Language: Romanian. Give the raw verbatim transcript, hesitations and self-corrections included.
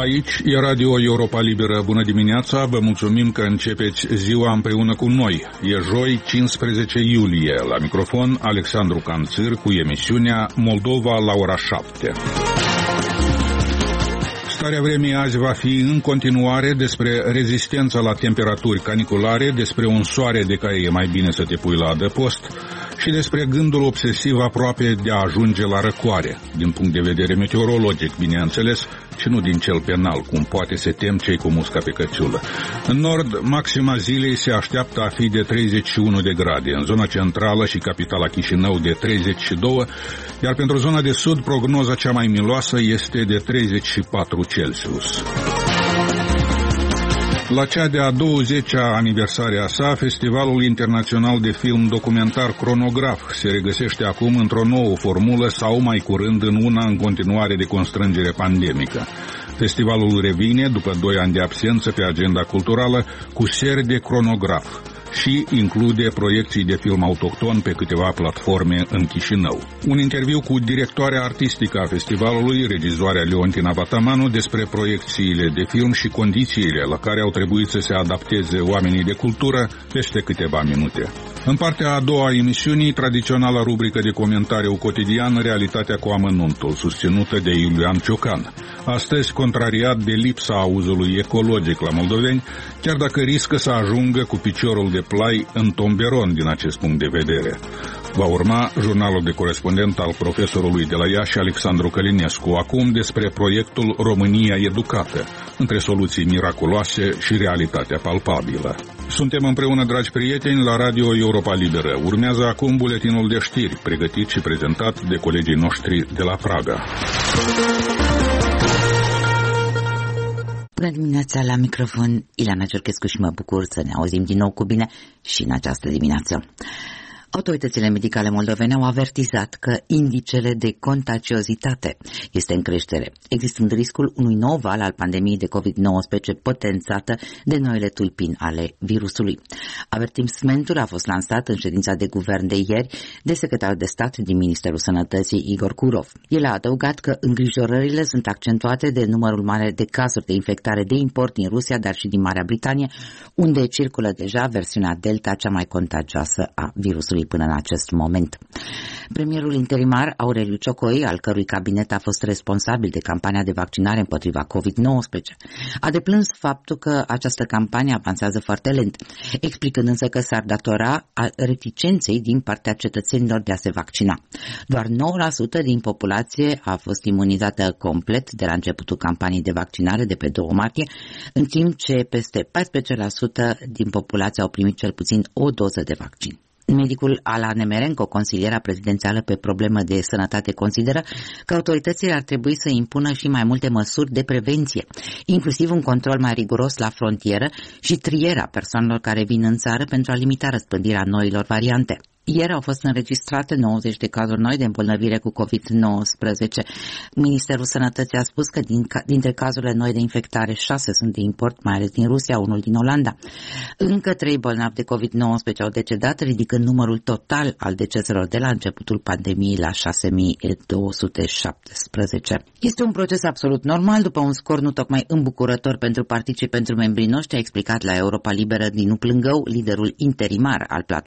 Aici e Radio Europa Liberă. Bună dimineața, vă mulțumim că începeți ziua împreună cu noi. E joi, cincisprezece iulie. La microfon, Alexandru Canțir cu emisiunea Moldova la ora șapte. Starea vremii azi va fi în continuare despre rezistența la temperaturi caniculare, despre un soare de care e mai bine să te pui la adăpost și despre gândul obsesiv aproape de a ajunge la răcoare, din punct de vedere meteorologic, bineînțeles, și nu din cel penal, cum poate se tem cei cu musca pe căciulă. În nord, maxima zilei se așteaptă a fi de treizeci și unu de grade, în zona centrală și capitala Chișinău de treizeci și doi, iar pentru zona de sud, prognoza cea mai miloasă este de treizeci și patru Celsius. La cea de-a douăzecea aniversare a sa, Festivalul Internațional de Film Documentar Cronograf se regăsește acum într-o nouă formulă sau mai curând în una în continuare de constrângere pandemică. Festivalul revine, după doi ani de absență pe agenda culturală, cu serii de cronograf și include proiecții de film autohton pe câteva platforme în Chișinău. Un interviu cu directoarea artistică a festivalului, regizoarea Leontina Vatamanu, despre proiecțiile de film și condițiile la care au trebuit să se adapteze oamenii de cultură peste câteva minute. În partea a doua a emisiunii, tradiționala rubrică de comentariu cotidian, Realitatea cu amănuntul, susținută de Iulian Ciocan. Astăzi, contrariat de lipsa auzului ecologic la moldoveni, chiar dacă riscă să ajungă cu piciorul de plai în tomberon din acest punct de vedere. Va urma jurnalul de corespondent al profesorului de la Iași, Alexandru Călinescu, acum despre proiectul România Educată, între soluții miraculoase și realitatea palpabilă. Suntem împreună, dragi prieteni, la Radio Europa Liberă. Urmează acum buletinul de știri, pregătit și prezentat de colegii noștri de la Praga. Bună dimineața, la microfon Ileana Ciorchescu și mă bucur să ne auzim din nou cu bine și în această dimineață. Autoritățile medicale moldovene au avertizat că indicele de contagiozitate este în creștere, existând riscul unui nou val al pandemiei de covid nouăsprezece potențată de noile tulpini ale virusului. Avertismentul a fost lansat în ședința de guvern de ieri de secretarul de stat din Ministerul Sănătății, Igor Kurov. El a adăugat că îngrijorările sunt accentuate de numărul mare de cazuri de infectare de import din Rusia, dar și din Marea Britanie, unde circulă deja versiunea Delta, cea mai contagioasă a virusului până în acest moment. Premierul interimar Aureliu Ciocoi, al cărui cabinet a fost responsabil de campania de vaccinare împotriva covid nouăsprezece, a deplâns faptul că această campanie avansează foarte lent, explicând însă că s-ar datora a reticenței din partea cetățenilor de a se vaccina. Doar nouă la sută din populație a fost imunizată complet de la începutul campaniei de vaccinare de pe doi martie, în timp ce peste paisprezece la sută din populație au primit cel puțin o doză de vaccin. Medicul Ala Nemerenko, consiliera prezidențială pe problemă de sănătate, consideră că autoritățile ar trebui să impună și mai multe măsuri de prevenție, inclusiv un control mai riguros la frontieră și trierea persoanelor care vin în țară pentru a limita răspândirea noilor variante. Ieri au fost înregistrate nouăzeci de cazuri noi de îmbolnăvire cu covid nouăsprezece. Ministerul Sănătății a spus că din, dintre cazurile noi de infectare, șase sunt de import, mai ales din Rusia, unul din Olanda. Încă trei bolnavi de covid nouăsprezece au decedat, ridicând numărul total al deceselor de la începutul pandemiei la șase mii două sute șaptesprezece. Este un proces absolut normal, după un scor nu tocmai îmbucurător pentru partid și pentru membrii noștri, a explicat la Europa Liberă Dinu Plângău, liderul interimar al platformei